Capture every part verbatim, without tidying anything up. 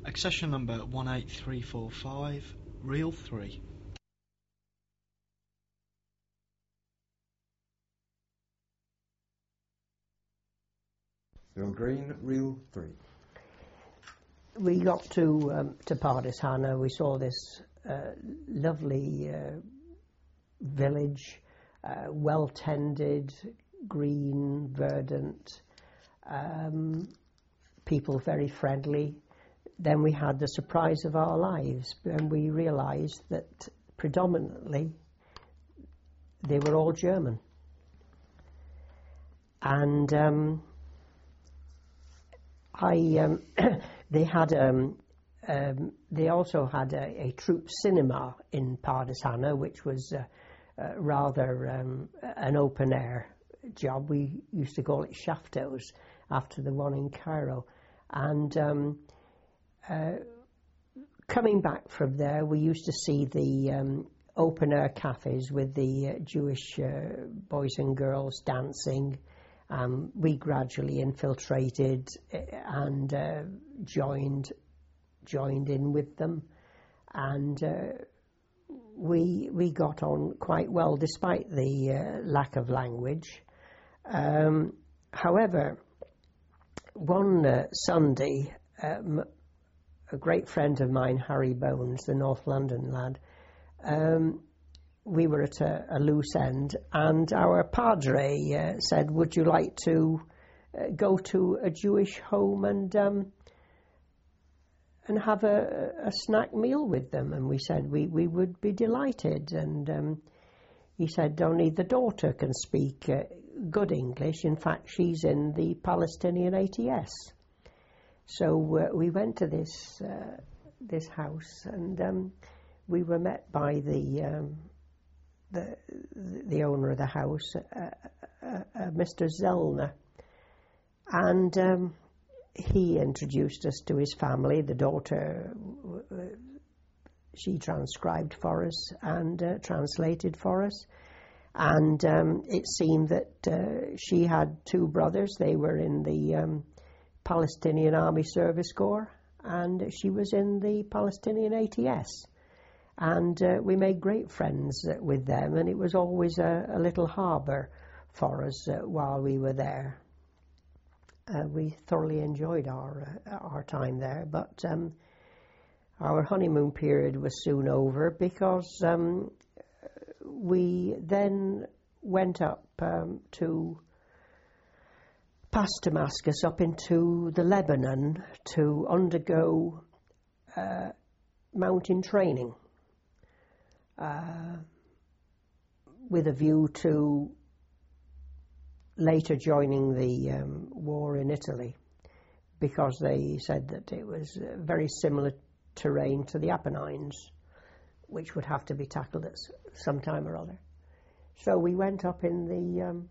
Accession number one eight three four five, reel three. Phil Green, reel three. We got to um, to Pardishana. We saw this uh, lovely uh, village, uh, well tended, green, verdant, um, people very friendly. Then we had the surprise of our lives when we realised that predominantly they were all German. And um, I, um, they had, um, um, they also had a, a troop cinema in Pardishana, which was uh, uh, rather um, an open air job. We used to call it Shaftos after the one in Cairo. And um, uh, coming back from there, we used to see the um, open air cafes with the uh, Jewish uh, boys and girls dancing. Um, we gradually infiltrated and uh, joined joined in with them, and uh, we we got on quite well despite the uh, lack of language. Um, however, one uh, Sunday, um, a great friend of mine, Harry Bones, the North London lad, um, we were at a, a loose end, and our padre uh, said, would you like to uh, go to a Jewish home and um, and have a, a snack meal with them? And we said we, we would be delighted. And um, he said only the daughter can speak uh, good English. In fact, she's in the Palestinian A T S. So uh, we went to this uh, this house, and um, we were met by the um, the the owner of the house, uh, uh, uh, Mister Zellner, and um, he introduced us to his family. The daughter, uh, she transcribed for us and uh, translated for us, and um, it seemed that uh, she had two brothers. They were in the um, Palestinian Army Service Corps, and she was in the Palestinian A T S. And uh, we made great friends uh, with them, and it was always a, a little harbour for us uh, while we were there. Uh, we thoroughly enjoyed our uh, our time there, but um, our honeymoon period was soon over, because um, we then went up um, to past Damascus, up into the Lebanon, to undergo uh, mountain training. Uh, with a view to later joining the um, war in Italy, because they said that it was uh, very similar terrain to the Apennines, which would have to be tackled at some time or other. So we went up in the um,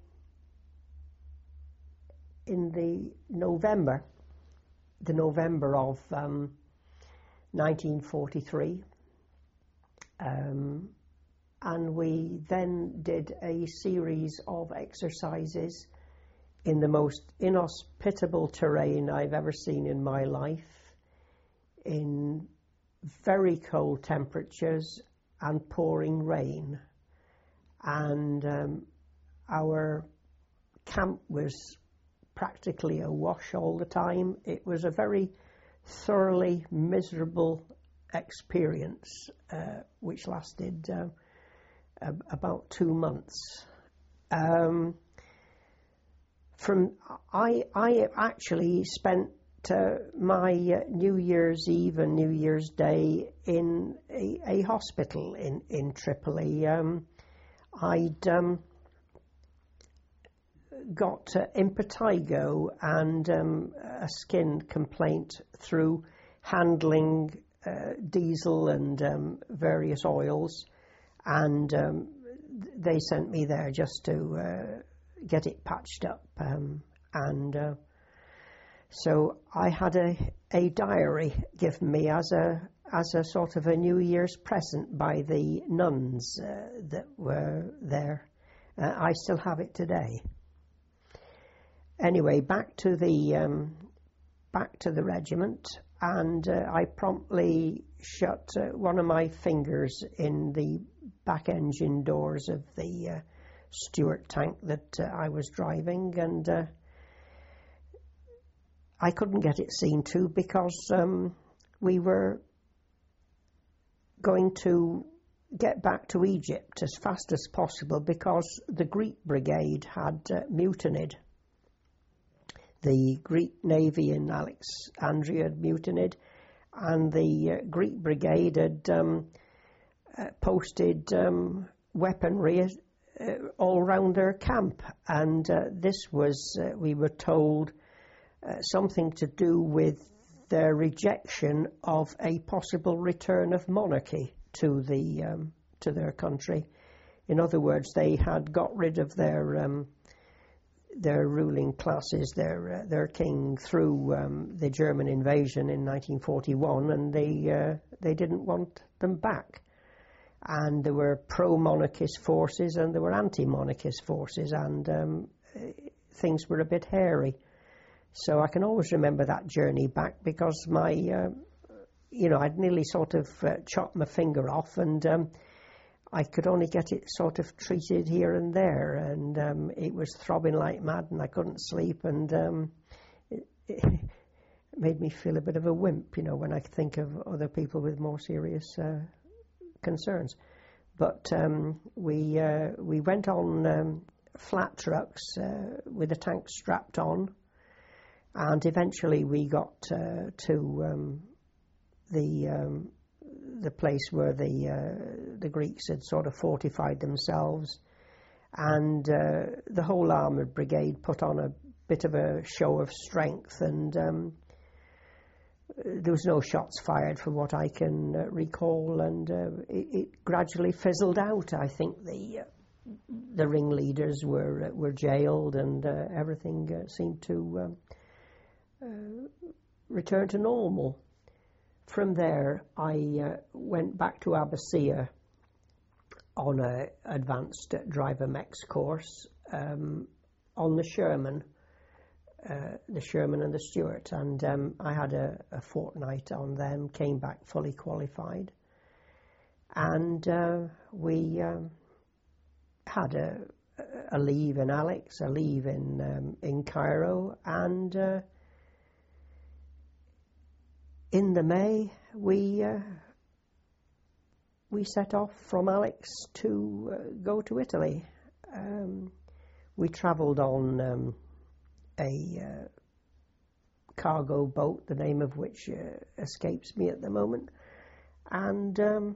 in the November, the November of um, nineteen forty-three. Um, and we then did a series of exercises in the most inhospitable terrain I've ever seen in my life, in very cold temperatures and pouring rain. And um, our camp was practically awash all the time. It was a very thoroughly miserable experience, uh, which lasted uh, ab- about two months. Um, from I, I actually spent uh, my uh, New Year's Eve and New Year's Day in a, a hospital in in Tripoli. Um, I'd um, got uh, impetigo and um, a skin complaint through handling Uh, diesel and um, various oils, and um, they sent me there just to uh, get it patched up, um, and uh, so I had a, a diary given me as a as a sort of a New Year's present by the nuns uh, that were there. Uh, I still have it today. Anyway, back to the um, back to the regiment. and uh, I promptly shut uh, one of my fingers in the back engine doors of the uh, Stuart tank that uh, I was driving, and uh, I couldn't get it seen to because um, we were going to get back to Egypt as fast as possible because the Greek brigade had uh, mutinied. The Greek Navy in Alexandria had mutinied, and the uh, Greek brigade had um, uh, posted um, weaponry uh, all around their camp, and uh, this was, uh, we were told, uh, something to do with their rejection of a possible return of monarchy to the um, to their country. In other words, they had got rid of their um, their ruling classes, their uh, their king, through um, the German invasion in nineteen forty-one, and they uh, they didn't want them back. And there were pro-monarchist forces and there were anti-monarchist forces, and um, things were a bit hairy. So I can always remember that journey back because my, uh, you know, I'd nearly sort of uh, chopped my finger off, and um, I could only get it sort of treated here and there, and um, it was throbbing like mad, and I couldn't sleep, and um, it, it made me feel a bit of a wimp, you know, when I think of other people with more serious uh, concerns. But um, we uh, we went on um, flat trucks uh, with the tank strapped on. And eventually we got uh, to um, the um, the place where the uh, the Greeks had sort of fortified themselves, and uh, the whole armoured brigade put on a bit of a show of strength, and um, there was no shots fired from what I can uh, recall, and uh, it, it gradually fizzled out. I think the uh, the ringleaders were uh, were jailed, and uh, everything uh, seemed to Um, Uh, return to normal. From there, I uh, went back to Abbasia on a advanced driver mechs course um, on the Sherman, uh, the Sherman and the Stuart, and um, I had a, a fortnight on them, came back fully qualified, and uh, we um, had a, a leave in Alex, a leave in um, in Cairo, and uh, in the May, we uh, we set off from Alex to uh, go to Italy. Um, we travelled on um, a uh, cargo boat, the name of which uh, escapes me at the moment, and um,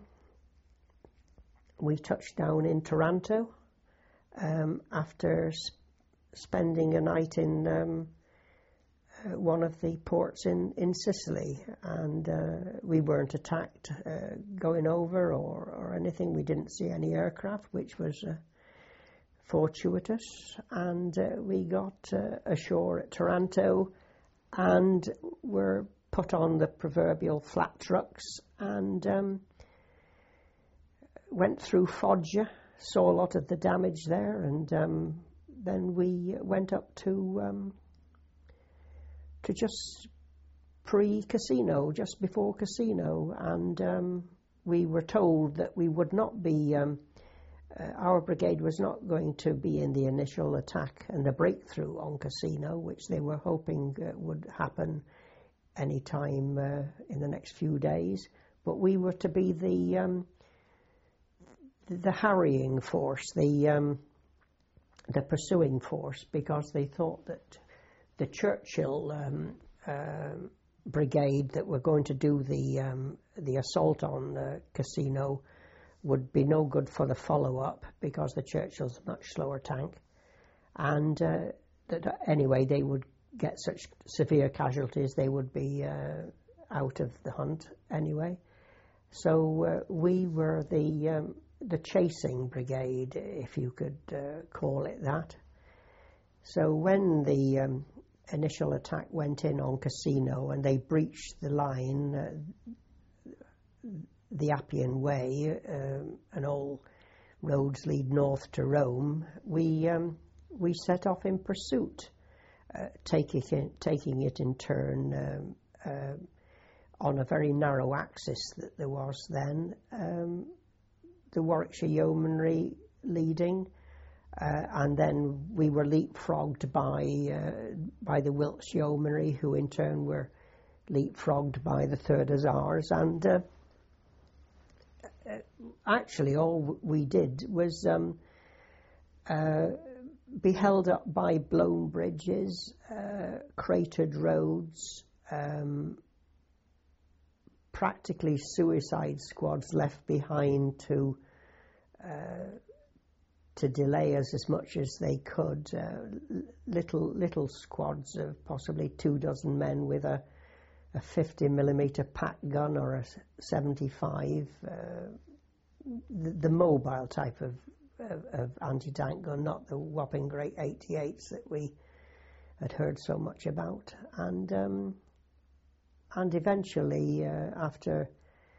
we touched down in Taranto um, after sp- spending a night in Um, one of the ports in, in Sicily, and uh, we weren't attacked uh, going over or, or anything. We didn't see any aircraft, which was uh, fortuitous, and uh, we got uh, ashore at Taranto and were put on the proverbial flat trucks and um, went through Foggia, saw a lot of the damage there, and um, then we went up to um, to just pre-Cassino, just before Cassino, and um, we were told that we would not be, um, uh, our brigade was not going to be in the initial attack and the breakthrough on Cassino, which they were hoping uh, would happen any time uh, in the next few days, but we were to be the um, the, the harrying force, the um, the pursuing force, because they thought that the Churchill um, uh, brigade that were going to do the um, the assault on the Cassino would be no good for the follow-up because the Churchill's a much slower tank, and uh, that anyway they would get such severe casualties they would be uh, out of the hunt anyway. So uh, we were the um, the chasing brigade, if you could uh, call it that. So when the um, initial attack went in on Cassino and they breached the line, uh, the Appian Way, uh, and all roads lead north to Rome, we um, we set off in pursuit, uh, taking it, taking it in turn, um, uh, on a very narrow axis that there was then. Um, the Warwickshire Yeomanry leading, uh, and then we were leapfrogged by uh, by the Wilts Yeomanry, who in turn were leapfrogged by the Third Hussars, and uh, actually all we did was um, uh, be held up by blown bridges, uh, cratered roads, um, practically suicide squads left behind to uh, to delay us as much as they could. Uh, little little squads of possibly two dozen men with a a fifty millimeter pack gun or a seventy-five, uh, the, the mobile type of, of, of anti-tank gun, not the whopping great eighty-eights that we had heard so much about. And um, and eventually, uh, after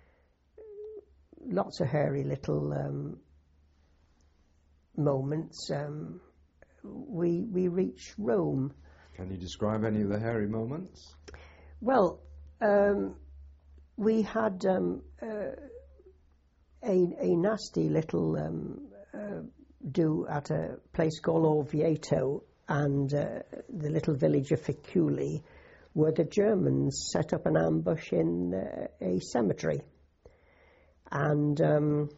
lots of hairy little um, moments, um, we we reached Rome. Can you describe any of the hairy moments? Well, um, we had um, uh, a, a nasty little um, uh, do at a place called Orvieto, and uh, the little village of Ficuli, where the Germans set up an ambush in uh, a cemetery. And um,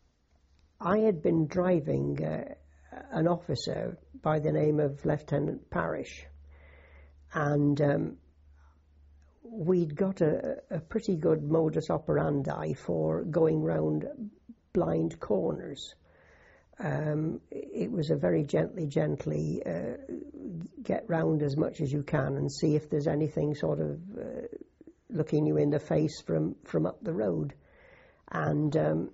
I had been driving uh, an officer by the name of Lieutenant Parrish, and um, we'd got a, a pretty good modus operandi for going round blind corners. Um, it was a very gently, gently uh, get round as much as you can and see if there's anything sort of uh, looking you in the face from, from up the road. And um,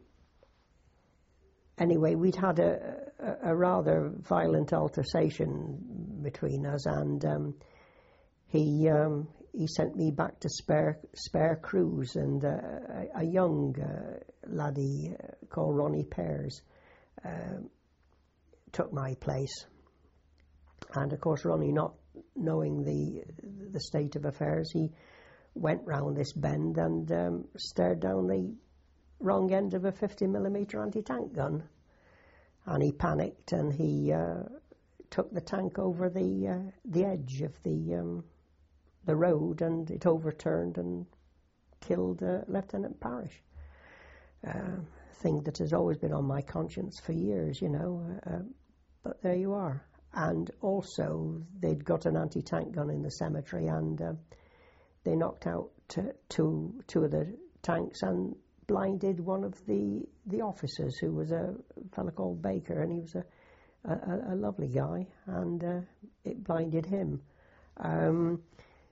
anyway, we'd had a, a, a rather violent altercation between us, and um, he um, he sent me back to spare spare crews, and uh, a, a young uh, laddie uh, called Ronnie Pears uh, took my place. And of course, Ronnie, not knowing the the state of affairs, he went round this bend and um, stared down the wrong end of a fifty millimeter anti-tank gun, and he panicked and he uh, took the tank over the uh, the edge of the um, the road, and it overturned and killed uh, Lieutenant Parrish. Uh, thing that has always been on my conscience for years, you know. Uh, but there you are. And also, they'd got an anti-tank gun in the cemetery, and uh, they knocked out t- two two of the tanks and blinded one of the the officers, who was a fellow called Baker, and he was a a, a lovely guy, and uh, it blinded him. Um,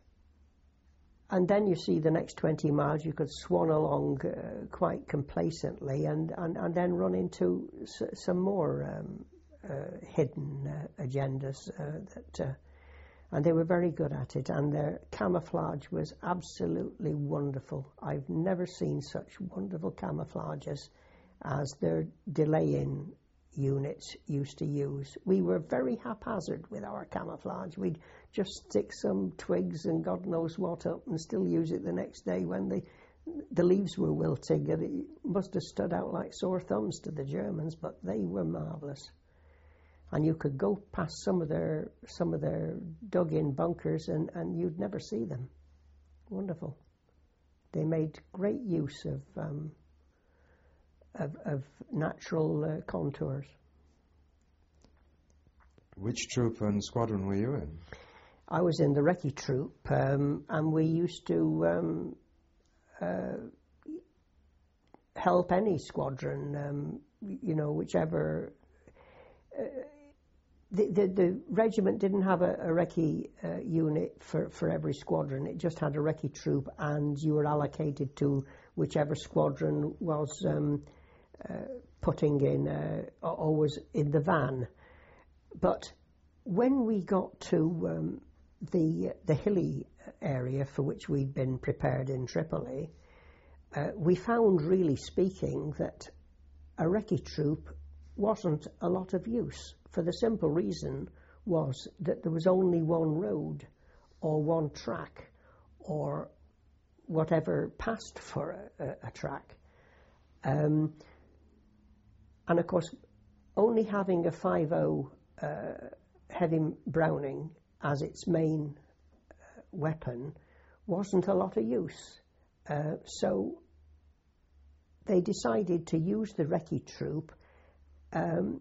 and then you see the next twenty miles, you could swan along uh, quite complacently, and, and, and then run into s- some more um, uh, hidden uh, agendas uh, that. Uh, And they were very good at it, and their camouflage was absolutely wonderful. I've never seen such wonderful camouflage as, as their delaying units used to use. We were very haphazard with our camouflage. We'd just stick some twigs and God knows what up and still use it the next day when the, the leaves were wilting, and it must have stood out like sore thumbs to the Germans, but they were marvellous. And you could go past some of their some of their dug-in bunkers, and, and you'd never see them. Wonderful. They made great use of um, of, of natural uh, contours. Which troop and squadron were you in? I was in the Recce troop, um, and we used to um, uh, help any squadron, um, you know, whichever. Uh, The, the, the regiment didn't have a, a recce uh, unit for, for every squadron. It just had a recce troop, and you were allocated to whichever squadron was um, uh, putting in, uh, or was in the van. But when we got to um, the the hilly area for which we'd been prepared in Tripoli, uh, we found, really speaking, that a recce troop wasn't a lot of use, for the simple reason was that there was only one road or one track or whatever passed for a, a, a track. Um, and of course, only having a five oh uh, heavy Browning as its main uh, weapon wasn't a lot of use. Uh, so they decided to use the recce troop um,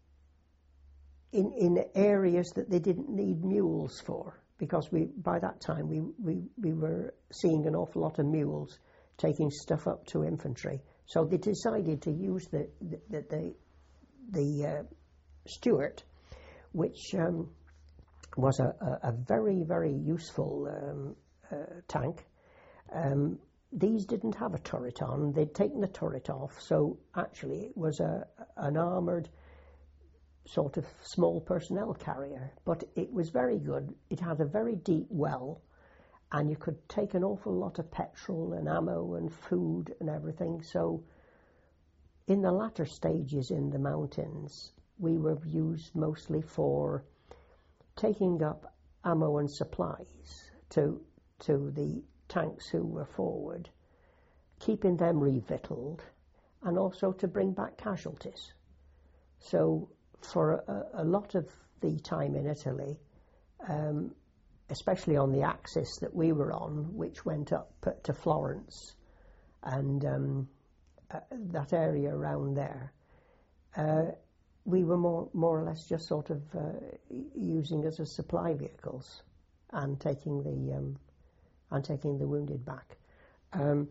in in areas that they didn't need mules for, because we by that time we, we, we were seeing an awful lot of mules taking stuff up to infantry. So they decided to use the the the, the, the uh, Stuart, which um, was a, a, a very, very useful um, uh, tank. Um, these didn't have a turret on. They'd taken the turret off, so actually it was a an armoured sort of small personnel carrier, but it was very good. It had a very deep well, and you could take an awful lot of petrol and ammo and food and everything. So in the latter stages in the mountains, we were used mostly for taking up ammo and supplies to to the tanks who were forward, keeping them revictualled, and also to bring back casualties. So for a, a lot of the time in Italy, um, especially on the axis that we were on, which went up to Florence and um, uh, that area around there, uh, we were more, more or less just sort of uh, using as a supply vehicles and taking the um, and taking the wounded back. Um,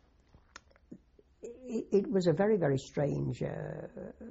it, it was a very, very strange uh,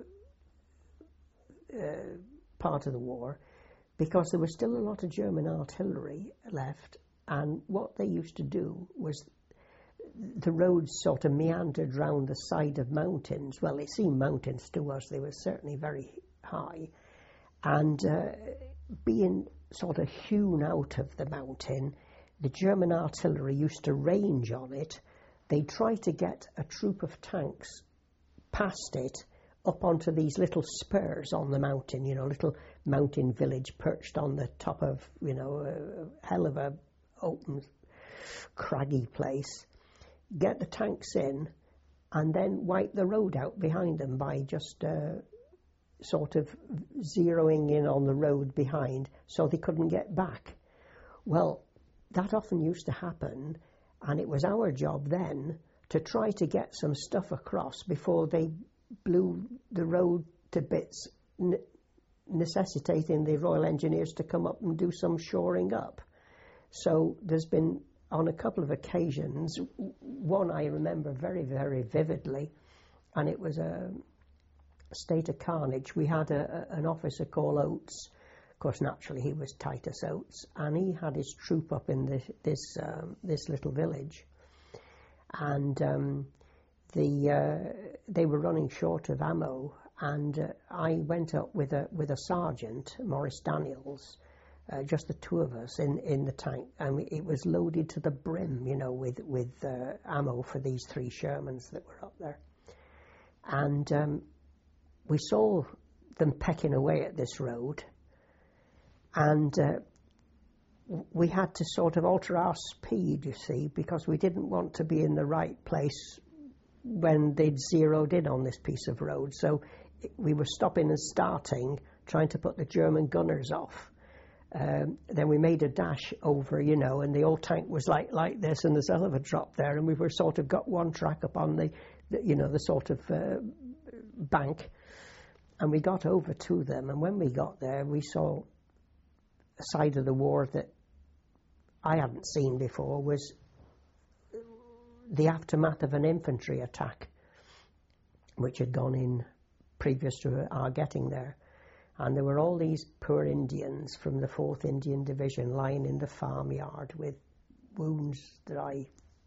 uh, part of the war, because there was still a lot of German artillery left, and what they used to do was the roads sort of meandered round the side of mountains. Well, they seemed mountains to us. They were certainly very high. And uh, being sort of hewn out of the mountain, the German artillery used to range on it. They'd try to get a troop of tanks past it up onto these little spurs on the mountain, you know, little mountain village perched on the top of, you know, a hell of a open, craggy place. Get the tanks in and then wipe the road out behind them by just uh, sort of zeroing in on the road behind so they couldn't get back. Well, that often used to happen, and it was our job then to try to get some stuff across before they blew the road to bits, n- necessitating the Royal Engineers to come up and do some shoring up. So there's been, on a couple of occasions, one I remember very, very vividly, and it was a state of carnage. We had a, a, an officer called Oates. Of course, naturally, he was Titus Oates, and he had his troop up in this this, um, this little village, and um, the uh, they were running short of ammo, and uh, I went up with a with a sergeant, Maurice Daniels, uh, just the two of us in, in the tank, and we, it was loaded to the brim, you know, with with uh, ammo for these three Shermans that were up there, and um, we saw them pecking away at this road. And uh, we had to sort of alter our speed, you see, because we didn't want to be in the right place when they'd zeroed in on this piece of road. So we were stopping and starting, trying to put the German gunners off. Um, then we made a dash over, you know, and the old tank was like like this, and there's a hell of a drop there, and we were sort of got one track up on the, the you know, the sort of uh, bank, and we got over to them. And when we got there, we saw a side of the war that I hadn't seen before, was the aftermath of an infantry attack which had gone in previous to our getting there. And there were all these poor Indians from the fourth Indian Division lying in the farmyard with wounds that I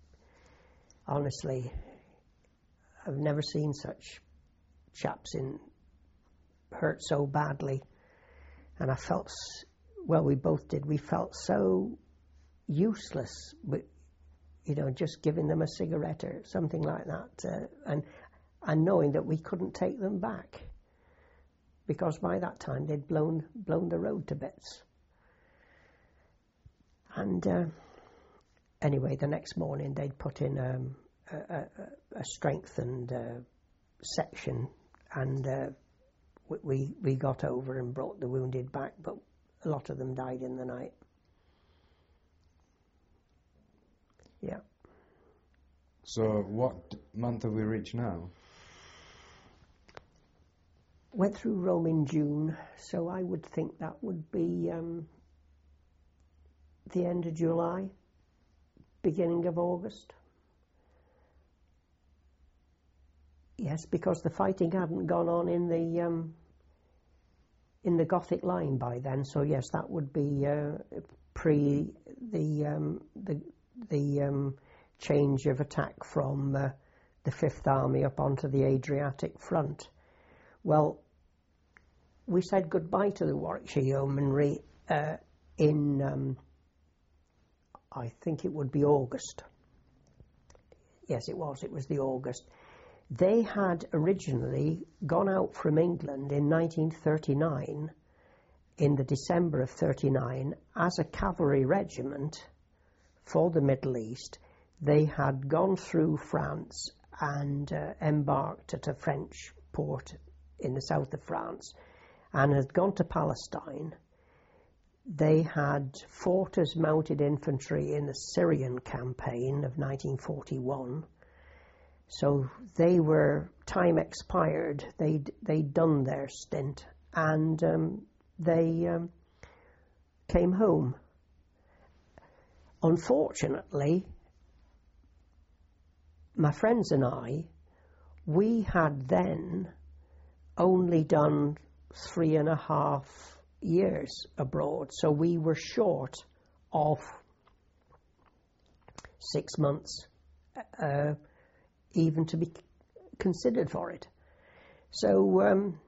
honestly have never seen such chaps in hurt so badly. And I felt, well, we both did, we felt so useless, but, you know, just giving them a cigarette or something like that, uh, and and knowing that we couldn't take them back, because by that time they'd blown blown the road to bits. And uh, anyway, the next morning they'd put in um, a, a, a strengthened uh, section, and uh, we we got over and brought the wounded back, but a lot of them died in the night. Yeah. So what month have we reached now? Went through Rome in June, so I would think that would be um, the end of July, beginning of August. Yes, because the fighting hadn't gone on in the um, in the Gothic line by then. So yes, that would be uh, pre the um, the the um, change of attack from uh, the Fifth Army up onto the Adriatic front. Well, we said goodbye to the Warwickshire Yeomanry uh, in, um, I think it would be August. Yes, it was. It was the August. They had originally gone out from England in nineteen thirty-nine, in the December of thirty-nine, as a cavalry regiment for the Middle East. They had gone through France and uh, embarked at a French port in the south of France, and had gone to Palestine. They had fought as mounted infantry in the Syrian campaign of nineteen forty-one. So they were time expired. They'd, they'd done their stint, and um, they um, came home. Unfortunately, my friends and I, we had then only done three and a half years abroad, so we were short of six months uh, even to be considered for it. So um,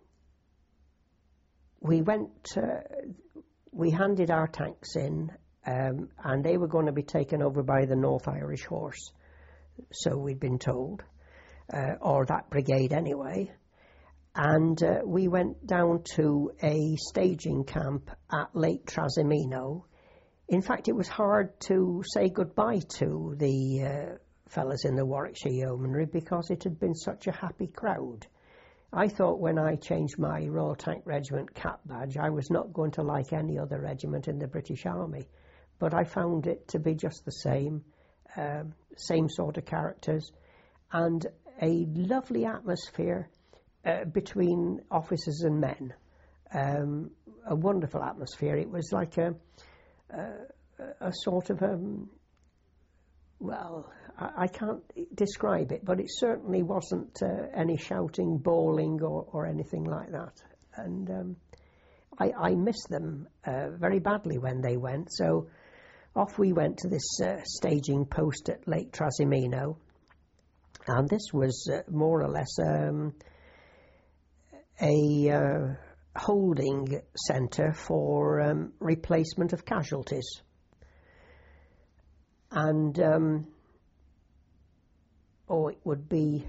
we went, uh, we handed our tanks in, um, and they were going to be taken over by the North Irish Horse, so we'd been told, uh, or that brigade anyway. And uh, we went down to a staging camp at Lake Trasimeno. In fact, it was hard to say goodbye to the uh, fellas in the Warwickshire Yeomanry because it had been such a happy crowd. I thought when I changed my Royal Tank Regiment cap badge, I was not going to like any other regiment in the British Army. But I found it to be just the same, um, same sort of characters, and a lovely atmosphere Uh, between officers and men. Um, a wonderful atmosphere. It was like a, a, a sort of, um, well, I, I can't describe it, but it certainly wasn't uh, any shouting, bawling or, or anything like that. And um, I, I miss them uh, very badly when they went. So off we went to this uh, staging post at Lake Trasimeno, and this was uh, more or less um, a uh, holding centre for um, replacement of casualties. And, um, oh, it would be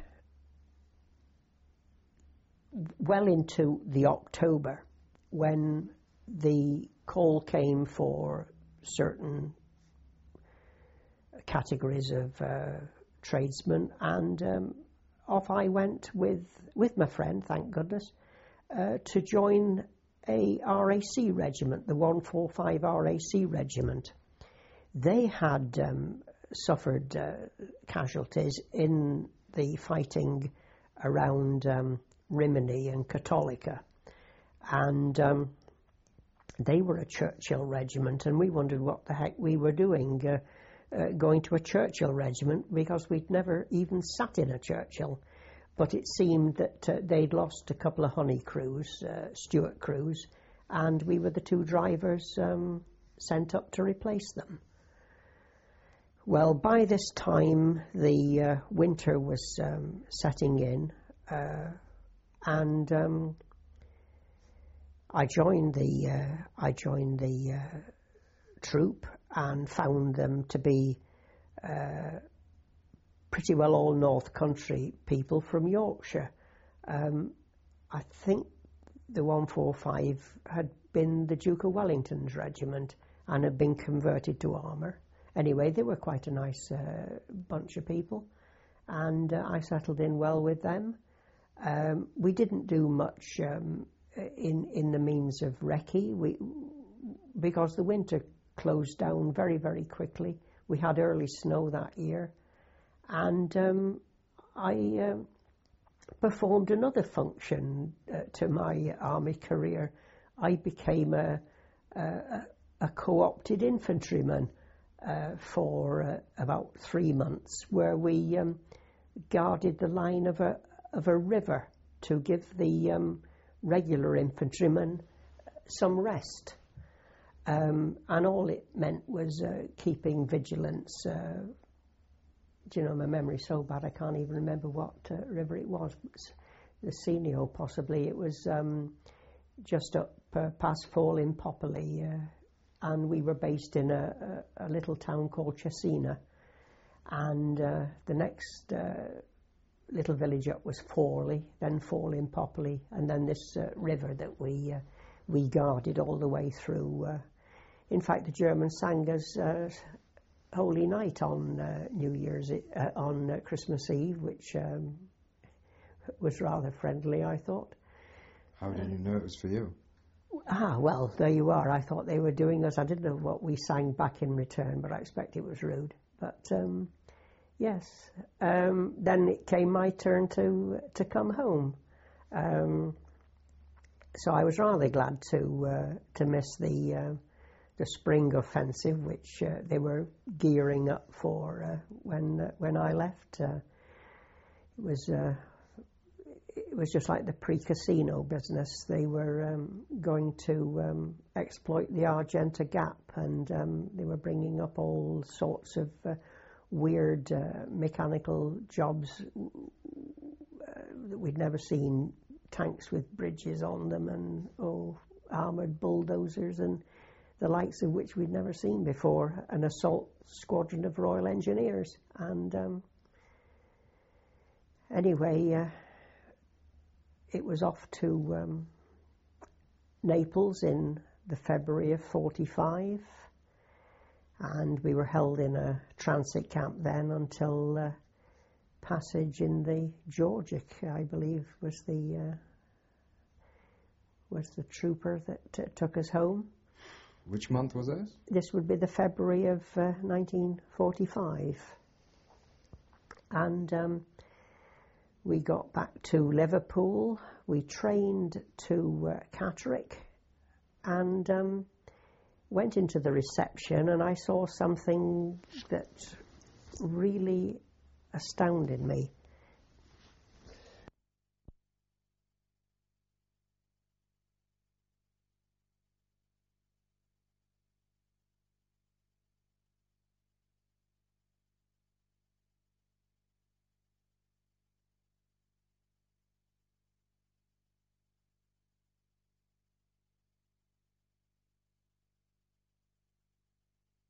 well into the October when the call came for certain categories of uh, tradesmen, and um, off I went with, with my friend, thank goodness, uh, to join a R A C regiment, the one forty-five R A C regiment. They had um, suffered uh, casualties in the fighting around um, Rimini and Cattolica, and um, they were a Churchill regiment, and we wondered what the heck we were doing uh, uh, going to a Churchill regiment, because we'd never even sat in a Churchill. But it seemed that uh, they'd lost a couple of Honey crews, uh, Stuart crews, and we were the two drivers um, sent up to replace them. Well, by this time, the uh, winter was um, setting in, uh, and um, I joined the uh, I joined the uh, troop and found them to be uh, pretty well all North Country people from Yorkshire. Um, I think the one forty-five had been the Duke of Wellington's regiment and had been converted to armour. anyway, they were quite a nice uh, bunch of people, and uh, I settled in well with them. Um, we didn't do much um, in in the means of recce, we, because the winter closed down very, very quickly. We had early snow that year, and um, I uh, performed another function uh, to my army career. I became a, a, a co-opted infantryman uh, for uh, about three months, where we um, guarded the line of a of a river to give the um, regular infantrymen some rest. Um, and all it meant was uh, keeping vigilance. Uh, do you know, my memory's so bad I can't even remember what uh, river it was. The Senio, possibly. It was um, just up uh, past Fall in Popperley, uh, and we were based in a, a, a little town called Chesina. And uh, the next uh, little village up was Forley, then Fall in Popperley, and then this uh, river that we uh, we guarded all the way through. Uh, in fact, the Germans sang us uh, Holy Night on uh, New Year's, uh, on uh, Christmas Eve, which um, was rather friendly, I thought. How did you know it was for you? Ah, well, there you are. I thought they were doing us. I didn't know what we sang back in return, but I expect it was rude. But um, yes, um, then it came my turn to to come home. Um, so I was rather glad to uh, to miss the uh, the spring offensive, which uh, they were gearing up for uh, when uh, when I left. Uh, it was. Uh, It was just like the pre-casino business. They were um, going to um, exploit the Argenta Gap, and um, they were bringing up all sorts of uh, weird uh, mechanical jobs uh, that we'd never seen, tanks with bridges on them and oh, armoured bulldozers and the likes of which we'd never seen before, an assault squadron of Royal Engineers. And um, anyway... Uh, It was off to um, Naples in the February of forty-five, and we were held in a transit camp then until uh, passage in the Georgic, I believe, was the uh, was the trooper that t- took us home. Which month was this? This would be the February of uh, nineteen forty-five, and. Um, We got back to Liverpool, we trained to uh, Catterick, and um, went into the reception, and I saw something that really astounded me.